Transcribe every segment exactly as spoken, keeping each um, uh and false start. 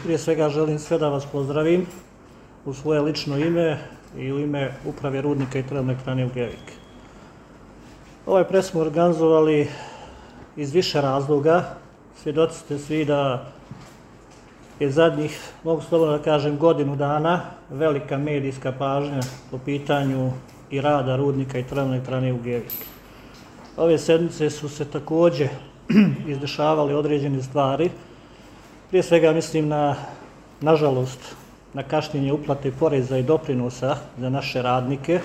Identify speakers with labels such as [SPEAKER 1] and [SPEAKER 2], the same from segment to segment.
[SPEAKER 1] Prije svega želim sve da vas pozdravim u svoje lično ime i u ime Uprave rudnika i termoelektrane Ugljevik. Ovaj pres smo organizovali iz više razloga. Svjedoci ste svi da je zadnjih, mogu slobodno da kažem, godinu dana velika medijska pažnja po pitanju i rada rudnika i termoelektrane Ugljevik. Ove sedmice su se također izdešavali određene stvari. Prije svega mislim na, nažalost, na kašnjenje uplate poreza i doprinosa za naše radnike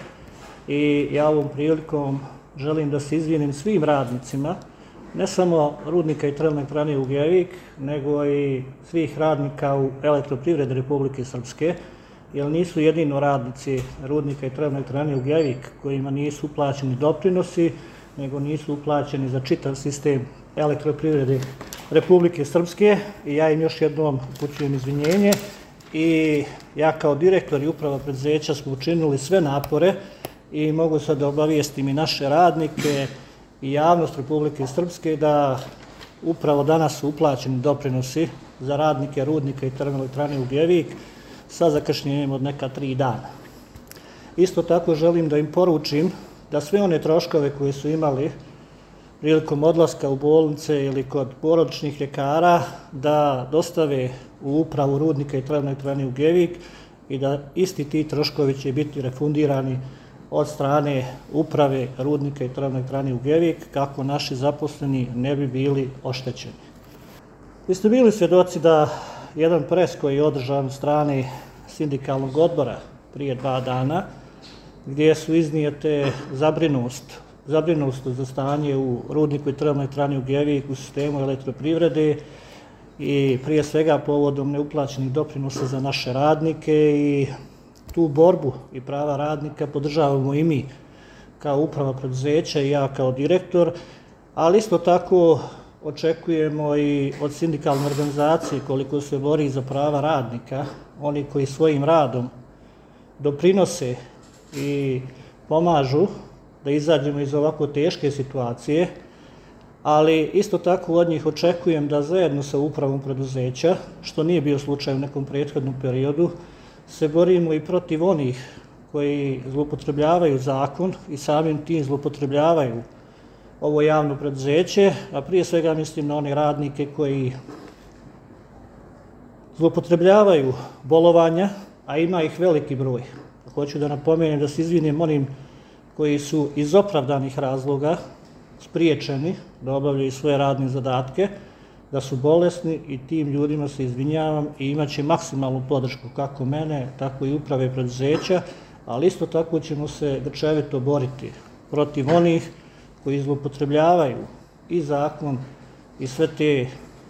[SPEAKER 1] i ja ovom prilikom želim da se izvinim svim radnicima, ne samo rudnika i termoelektrane Ugljevik, nego i svih radnika u Elektroprivredi Republike Srpske, jer nisu jedino radnici rudnika i termoelektrane Ugljevik kojima nisu uplaćeni doprinosi, nego nisu uplaćeni za čitav sistem Elektroprivrede Republike Srpske i ja im još jednom upućujem izvinjenje. I ja kao direktor i uprava preduzeća smo učinili sve napore i mogu sad da obavijestim i naše radnike i javnost Republike Srpske da upravo danas su uplaćeni doprinosi za radnike rudnika i termoelektrane Ugljevik sa zakašnjenjem od neka tri dana. Isto tako želim da im poručim da sve one troškove koje su imali prilikom odlaska u bolnice ili kod porodičnih ljekara da dostave u upravu rudnika i termoelektrane Ugljevik i da isti ti troškovi će biti refundirani od strane uprave rudnika i termoelektrane Ugljevik kako naši zaposleni ne bi bili oštećeni. Vi ste bili svjedoci da jedan pres koji je održan od strane sindikalnog odbora prije dva dana, gdje su iznijete zabrinutost, zabrinutost za stanje u rudniku i termoelektrani Ugljevik u sistemu elektroprivrede i prije svega povodom neuplaćenih doprinosa za naše radnike i tu borbu i prava radnika podržavamo i mi kao uprava preduzeća i ja kao direktor, ali isto tako očekujemo i od sindikalne organizacije koliko se bori za prava radnika, oni koji svojim radom doprinose i pomažu da izađemo iz ovako teške situacije, ali isto tako od njih očekujem da zajedno sa upravom preduzeća, što nije bio slučaj u nekom prethodnom periodu, se borimo i protiv onih koji zloupotrebljavaju zakon i samim tim zloupotrebljavaju ovo javno preduzeće, a prije svega mislim na one radnike koji zloupotrebljavaju bolovanja, a ima ih veliki broj. Hoću da napomenem da se izvinim onim koji su iz opravdanih razloga spriječeni da obavljaju svoje radne zadatke, da su bolesni i tim ljudima se izvinjavam i imat će maksimalnu podršku kako mene, tako i uprave preduzeća, ali isto tako ćemo se grčevito boriti protiv onih koji zloupotrebljavaju i zakon i sve te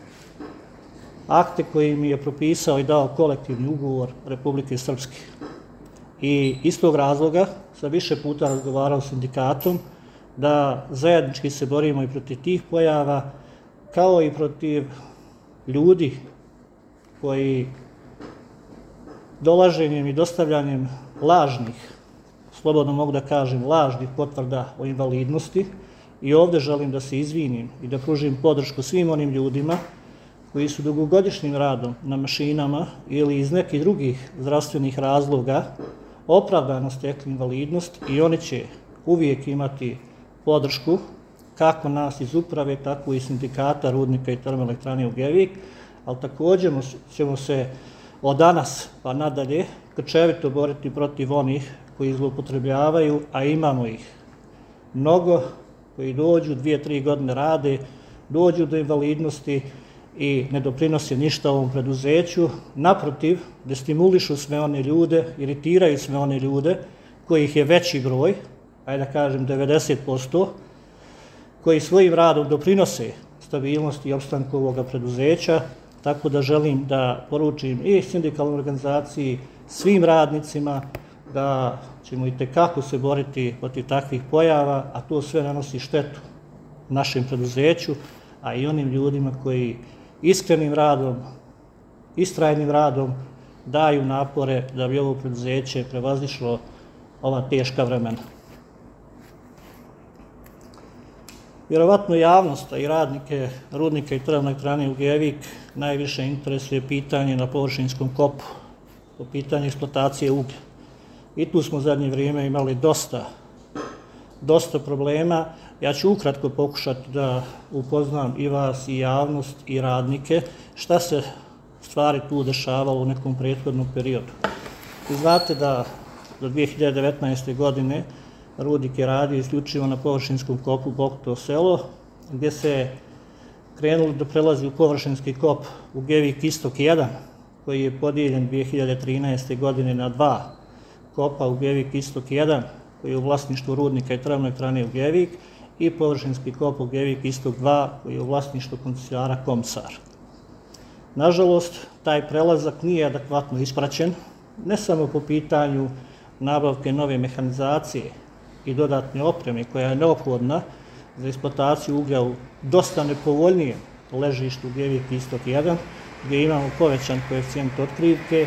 [SPEAKER 1] akte koje im je propisao i dao kolektivni ugovor Republike Srpske. I iz tog razloga sam više puta razgovarao s sindikatom da zajednički se borimo i protiv tih pojava, kao i protiv ljudi koji dolaženjem i dostavljanjem lažnih, slobodno mogu da kažem, lažnih potvrda o invalidnosti, i ovdje želim da se izvinim i da pružim podršku svim onim ljudima koji su dugogodišnjim radom na mašinama ili iz nekih drugih zdravstvenih razloga opravdano stekli invalidnost i oni će uvijek imati podršku kako nas iz uprave, tako i sindikata rudnika i termoelektrane Ugljevik, ali također ćemo se od danas pa nadalje grčevito boriti protiv onih koji zloupotrebljavaju, a imamo ih mnogo, koji dođu, dvije, tri godine rade, dođu do invalidnosti i ne doprinose ništa ovom preduzeću. Naprotiv, destimulišu sve one ljude, iritiraju sve one ljude, kojih je veći broj, ajde da kažem devedeset posto, koji svojim radom doprinose stabilnosti i opstanku ovoga preduzeća, tako da želim da poručim i sindikalnoj organizaciji, svim radnicima, da ćemo i tekako se boriti protiv takvih pojava, a to sve nanosi štetu našem preduzeću, a i onim ljudima koji iskrenim radom, istrajnim radom daju napore da bi ovo preduzeće prevazišlo ova teška vremena. Vjerovatno javnost, a i radnike rudnika i termoelektrane Ugljevik najviše interesuje pitanje na površinskom kopu, po pitanju eksploatacije uglja. I tu smo u zadnje vrijeme imali dosta, dosta problema. Ja ću ukratko pokušati da upoznam i vas, i javnost, i radnike, šta se stvari tu dešavalo u nekom prethodnom periodu. Vi znate da do dvije hiljade devetnaeste. godine rudnik je radio isključivo na površinskom kopu Bokoto selo, gdje se krenulo da prelazi u površinski kop Ugljevik Istok jedan, koji je podijeljen dvije hiljade trinaeste. godine na dva kopa Ugljevik Istok jedan, koji je u vlasništvu rudnika i termoelektrane Ugljevik, i površinski kop Ugljevik Istok dva, koji je u vlasništvu koncesionara Komsar. Nažalost, taj prelazak nije adekvatno ispraćen, ne samo po pitanju nabavke nove mehanizacije i dodatne opreme koja je neophodna za eksploataciju uglja u dosta nepovoljnijem ležištu Ugljevik Istok jedan, gdje imamo povećan koeficijent otkrivke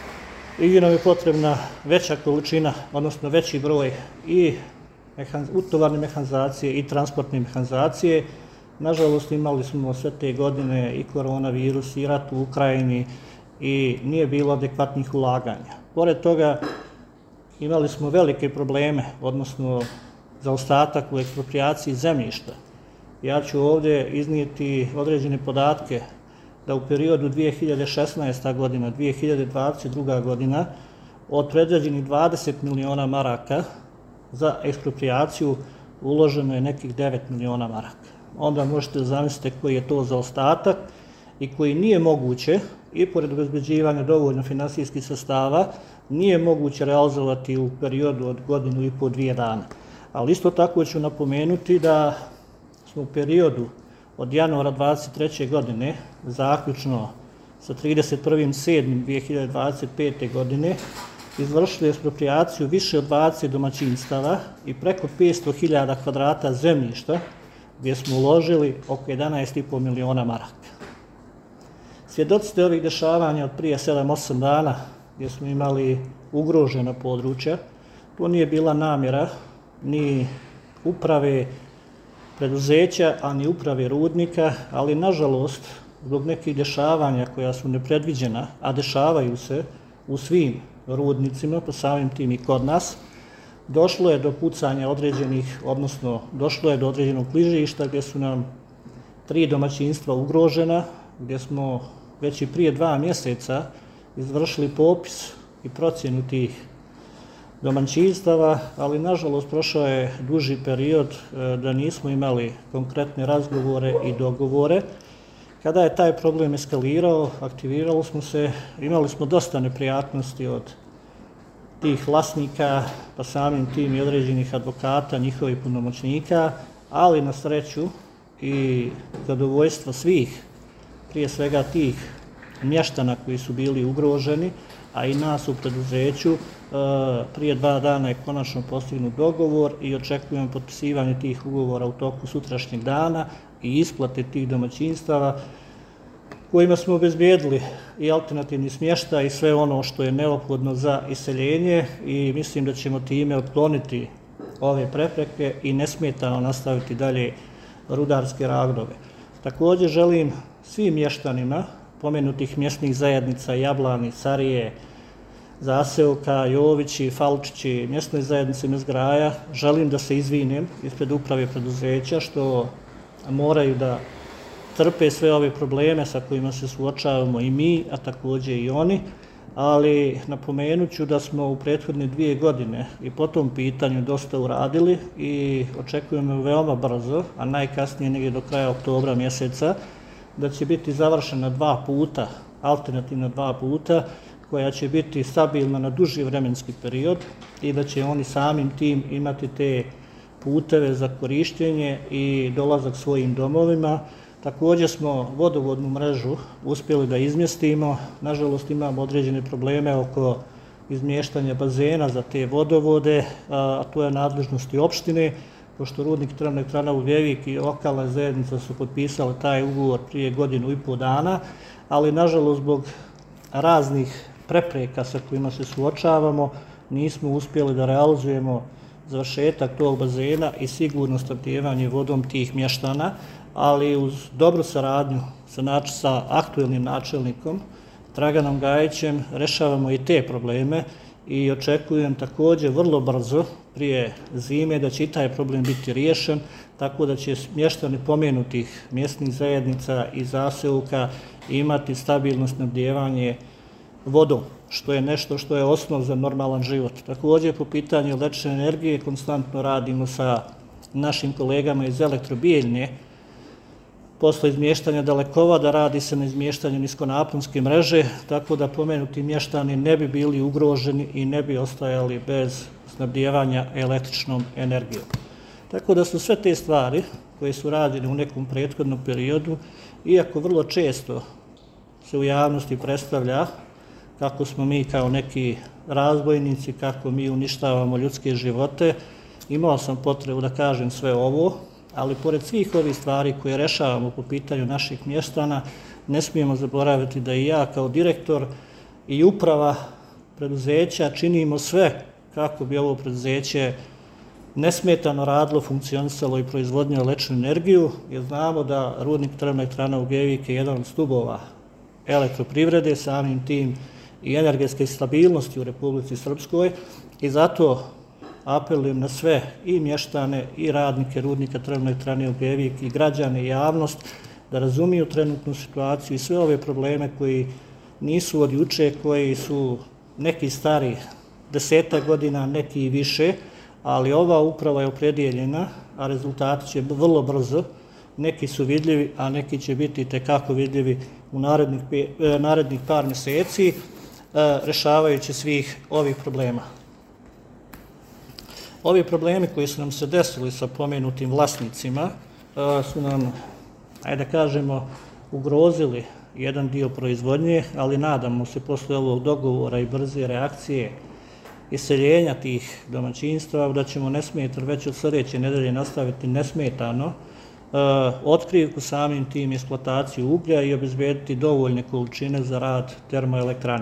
[SPEAKER 1] i gdje nam je potrebna veća količina, odnosno veći broj i utovarne mehanizacije i transportne mehanizacije. Nažalost, imali smo sve te godine i koronavirus, i rat u Ukrajini, i nije bilo adekvatnih ulaganja. Pored toga, imali smo velike probleme, odnosno zaostatak u eksproprijaciji zemljišta. Ja ću ovdje iznijeti određene podatke da u periodu dvije hiljade šesnaesta. godina, dvije hiljade dvadeset druga. godina, od predviđenih dvadeset miliona maraka za eksproprijaciju uloženo je nekih devet miliona maraka. Onda možete zamisliti koji je to zaostatak i koji nije moguće, i pored obezbeđivanja dovoljno finansijskih sredstava, nije moguće realizovati u periodu od godinu i po dvije dana. Ali isto tako ću napomenuti da smo u periodu od januara dvadeset treće. godine, zaključno sa trideset prvim sedmim dvije hiljade dvadeset pete. godine, izvršili eksproprijaciju više od dvadeset domaćinstava i preko petsto hiljada kvadrata zemljišta, gdje smo uložili oko jedanaest i po miliona maraka. Svjedoci ste ovih dešavanja od prije sedam osam dana, gdje smo imali ugrožena područja. To nije bila namjera ni uprave preduzeća, a ni uprave rudnika, ali nažalost, zbog nekih dešavanja koja su nepredviđena, a dešavaju se u svim rudnicima, pa samim tim i kod nas, došlo je do pucanja određenih, odnosno došlo je do određenog klizišta gdje su nam tri domaćinstva ugrožena, gdje smo već i prije dva mjeseca izvršili popis i procjenu tih domaćinstava, ali nažalost prošao je duži period da nismo imali konkretne razgovore i dogovore. Kada je taj problem eskalirao, aktivirali smo se, imali smo dosta neprijatnosti od tih vlasnika, pa samim tim i određenih advokata, njihovih punomoćnika, ali na sreću i zadovoljstvo svih, prije svega tih mještana koji su bili ugroženi, a i nas u preduzeću, prije dva dana je konačno postignut dogovor i očekujemo potpisivanje tih ugovora u toku sutrašnjeg dana i isplate tih domaćinstava kojima smo obezbijedili i alternativni smještaj i sve ono što je neophodno za iseljenje, i mislim da ćemo time otkloniti ove prepreke i nesmetano nastaviti dalje rudarske radove. Također želim svim mještanima pomenutih mjesnih zajednica Jablani, Sarije, Zaseoka, Jovići, Falčići, mjesnoj zajednici Mezgraja, želim da se izvinem ispred uprave preduzeća što moraju da trpe sve ove probleme sa kojima se suočavamo i mi, a također i oni, ali napomenut ću da smo u prethodne dvije godine i po tom pitanju dosta uradili i očekujemo veoma brzo, a najkasnije negdje do kraja oktobra mjeseca, da će biti završena dva puta, alternativna dva puta, koja će biti stabilna na duži vremenski period i da će oni samim tim imati te puteve za korištenje i dolazak svojim domovima. Također smo vodovodnu mrežu uspjeli da izmjestimo. Nažalost, imamo određene probleme oko izmještanja bazena za te vodovode, a to je nadležnosti opštine, pošto rudnik termoelektrana Ugljevik i lokalna zajednica su potpisali taj ugovor prije godinu i pol dana, ali nažalost zbog raznih prepreka sa kojima se suočavamo nismo uspjeli da realizujemo završetak tog bazena i sigurno snabdijevanje vodom tih mještana, ali uz dobru saradnju sa aktuelnim načelnikom Draganom Gajićem rešavamo i te probleme i očekujem također vrlo brzo prije zime da će i taj problem biti riješen, tako da će mještani pomenutih mjesnih zajednica i zaseoka imati stabilno snabdijevanje vodom, što je nešto što je osnov za normalan život. Također po pitanju električne energije konstantno radimo sa našim kolegama iz Elektrobijeljne. Posle izmještanja dalekovoda radi se na izmještanju niskonaponske mreže, tako da pomenuti mještani ne bi bili ugroženi i ne bi ostajali bez snabdijevanja električnom energijom. Tako da su sve te stvari koje su rađene u nekom prethodnom periodu, iako vrlo često se u javnosti predstavlja kako smo mi kao neki razbojnici, kako mi uništavamo ljudske živote, imao sam potrebu da kažem sve ovo, ali pored svih ovih stvari koje rešavamo po pitanju naših mještana, ne smijemo zaboraviti da i ja kao direktor i uprava preduzeća činimo sve kako bi ovo preduzeće nesmetano radilo, funkcionisalo i proizvodnilo električnu energiju, jer znamo da rudnik Termoelektrana Ugljevik je jedan od stubova elektroprivrede, samim tim i energetske stabilnosti u Republici Srpskoj, i zato apelujem na sve i mještane i radnike rudnika Termoelektrane Ugljevik i građane i javnost da razumiju trenutnu situaciju i sve ove probleme koji nisu od juče, koji su neki stari desetak godina, neki i više, ali ova uprava je opredijeljena, a rezultati će vrlo brzo. Neki su vidljivi, a neki će biti tekako vidljivi u narednih par mjeseci, rešavajući svih ovih problema. Ovi problemi koji su nam se desili sa pomenutim vlasnicima su nam, ajde da kažemo, ugrozili jedan dio proizvodnje, ali nadamo se posle ovog dogovora i brze reakcije iseljenja tih domaćinstva da ćemo nesmetano već od sljedeće nedelje nastaviti nesmetano otkrivku, samim tim eksploataciju uglja i obezbediti dovoljne količine za rad termoelektrane.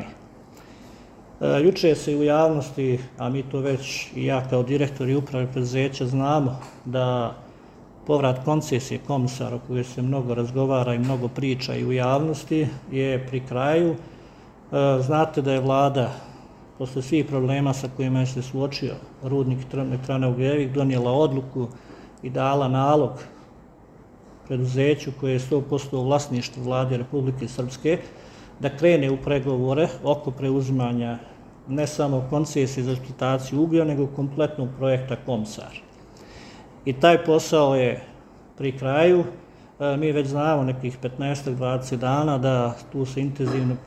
[SPEAKER 1] Juče se i u javnosti, a mi to već i ja kao direktor i uprave preduzeća znamo, da povrat koncesije Komsara, o kojoj se mnogo razgovara i mnogo priča i u javnosti, je pri kraju. Znate da je vlada, posle svih problema sa kojima je se suočio rudnik Termoelektrana Ugljevik, donijela odluku i dala nalog preduzeću koje je sto posto u vlasništvu vlade Republike Srpske da krene u pregovore oko preuzimanja ne samo koncesije za eksploataciju uglja, nego kompletnog projekta Komsar. I taj posao je pri kraju. Mi već znamo nekih petnaest do dvadeset dana da tu se intenzivno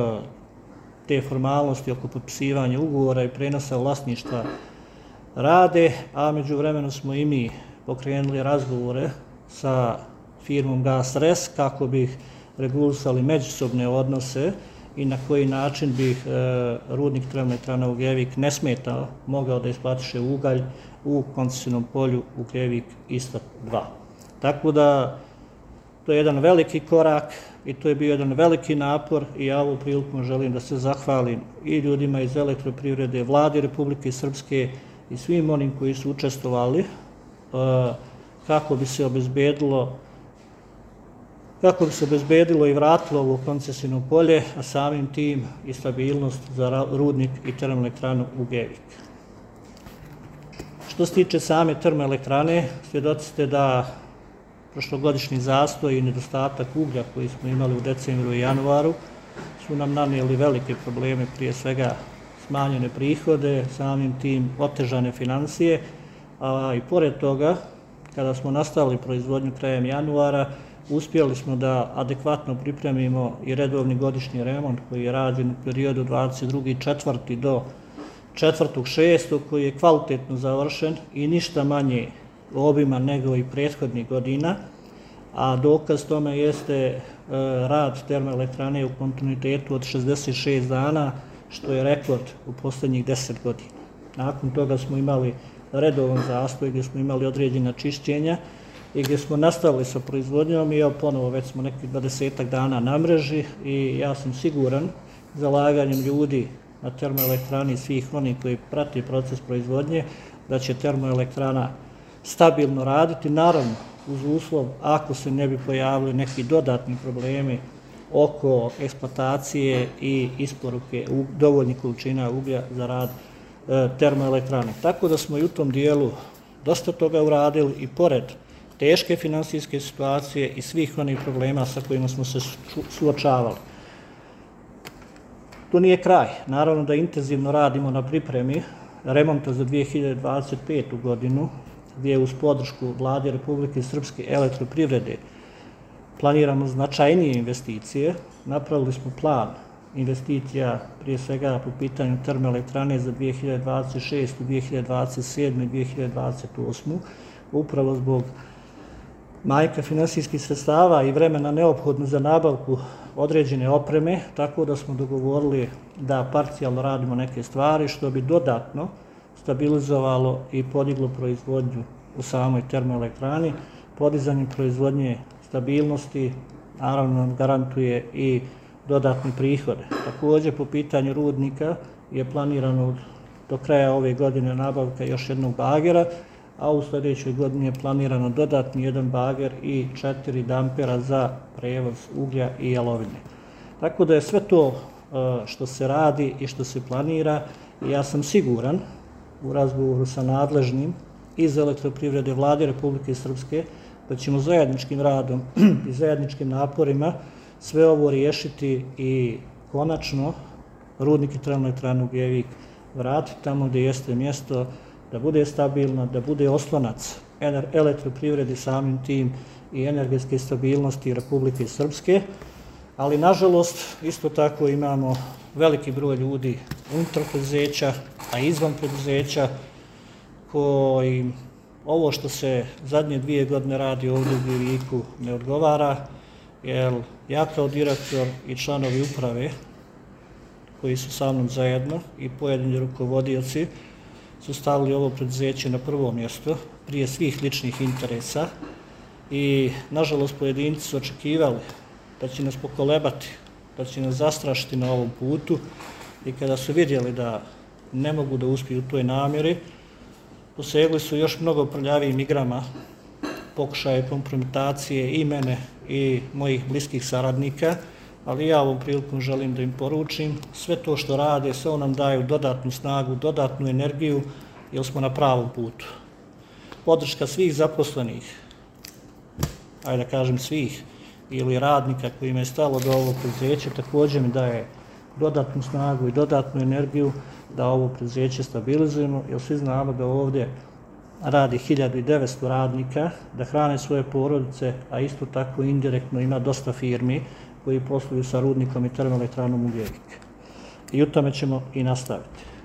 [SPEAKER 1] te formalnosti oko potpisivanja ugovora i prenosa vlasništva rade, a međuvremeno smo i mi pokrenuli razgovore sa firmom GasRes kako bi regulisali međusobne odnose i na koji način bi rudnik Termoelektrana Ugljevik nesmetano mogao da isplatiše ugalj u koncesijnom polju Ugljevik Istok dva. Tako da to je jedan veliki korak i to je bio jedan veliki napor i ja ovu prilikom želim da se zahvalim i ljudima iz elektroprivrede, vladi Republike Srpske i svim onim koji su učestvovali kako bi se obezbedilo kako bi se obezbedilo i vratilo ovo koncesijno polje, a samim tim i stabilnost za rudnik i termoelektranu Ugljevik. Što se tiče same termoelektrane, svjedoci ste da prošlogodišnji zastoj i nedostatak uglja koji smo imali u decembru i januaru su nam nanijeli velike probleme, prije svega smanjene prihode, samim tim otežane financije, a i pored toga, kada smo nastavili proizvodnju krajem januara, uspjeli smo da adekvatno pripremimo i redovni godišnji remont koji je rađen u periodu dvadeset drugi četvrti do četvrtog šestog koji je kvalitetno završen i ništa manje obima nego i prethodnih godina, a dokaz tome jeste rad termoelektrane u kontinuitetu od šezdeset šest dana, što je rekord u posljednjih deset godina. Nakon toga smo imali redovan zastoj gdje smo imali određena čišćenja i gdje smo nastavili sa proizvodnjom i evo ponovo već smo nekih dvadesetak dana na mreži i ja sam siguran zalaganjem ljudi na termoelektrani i svih onih koji prati proces proizvodnje da će termoelektrana stabilno raditi. Naravno, uz uslov ako se ne bi pojavili neki dodatni problemi oko eksploatacije i isporuke dovoljnih količina uglja za rad termoelektrane. Tako da smo i u tom dijelu dosta toga uradili i pored teške finansijske situacije i svih onih problema sa kojima smo se suočavali. To nije kraj. Naravno da intenzivno radimo na pripremi remonta za dvije hiljade dvadeset petu godinu, gdje uz podršku Vlade Republike Srpske elektroprivrede planiramo značajnije investicije. Napravili smo plan investicija prije svega po pitanju termoelektrane za dvije hiljade dvadeset šestu, dvije hiljade dvadeset sedmu i dvije hiljade dvadeset osmu upravo zbog manjka finansijskih sredstava i vremena neophodno za nabavku određene opreme, tako da smo dogovorili da parcijalno radimo neke stvari što bi dodatno stabilizovalo i podiglo proizvodnju u samoj termoelektrani. Podizanje proizvodnje stabilnosti naravno nam garantuje i dodatne prihode. Također po pitanju rudnika je planirano do kraja ove godine nabavka još jednog bagera, a u sljedećoj godini je planirano dodatni jedan bager i četiri dampera za prevoz uglja i jalovine. Tako da je sve to što se radi i što se planira i ja sam siguran u razgovoru sa nadležnim iz elektroprivrede Vlade Republike Srpske da ćemo zajedničkim radom i zajedničkim naporima sve ovo riješiti i konačno rudnik i termoelektranu Ugljevik vratiti tamo gdje jeste mjesto, da bude stabilna, da bude oslonac elektroprivredi samim tim i energetske stabilnosti Republike Srpske, ali nažalost isto tako imamo veliki broj ljudi unutar preduzeća, a izvan preduzeća koji ovo što se zadnje dvije godine radi ovdje u Ugljeviku ne odgovara, jer ja kao direktor i članovi uprave koji su sa mnom zajedno i pojedini rukovodioci su stavili ovo preduzeće na prvo mjesto prije svih ličnih interesa i nažalost pojedinci su očekivali da će nas pokolebati, da će nas zastrašiti na ovom putu i kada su vidjeli da ne mogu da uspiju u toj namjeri, posegli su još mnogo prljavijim igrama, pokušaje kompromitacije i mene i mojih bliskih saradnika, ali ja ovom prilikom želim da im poručim sve to što rade, sve nam daju dodatnu snagu, dodatnu energiju, jer smo na pravom putu. Podrška svih zaposlenih, ajde da kažem svih, ili radnika kojima je stalo do ovog preduzeća, također mi daje dodatnu snagu i dodatnu energiju da ovo preduzeće stabilizujemo, jer svi znamo da ovdje radi hiljadu devetsto radnika, da hrane svoje porodice, a isto tako indirektno ima dosta firmi koji posluju sa rudnikom i termoelektranom Ugljevik. I u tome ćemo i nastaviti.